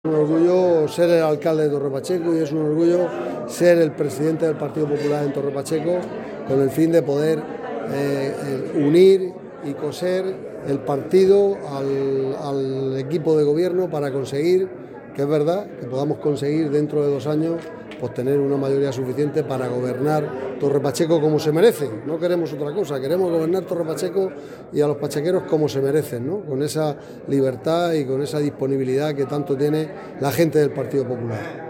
Un orgullo ser el alcalde de Torre Pacheco y es un orgullo ser el presidente del Partido Popular en Torre Pacheco con el fin de poder unir y coser el partido al equipo de gobierno para conseguir, que es verdad, que podamos conseguir dentro de 2 años pues tener una mayoría suficiente para gobernar Torre Pacheco como se merece. No queremos otra cosa, queremos gobernar Torre Pacheco y a los pachequeros como se merecen, ¿no? Con esa libertad y con esa disponibilidad que tanto tiene la gente del Partido Popular.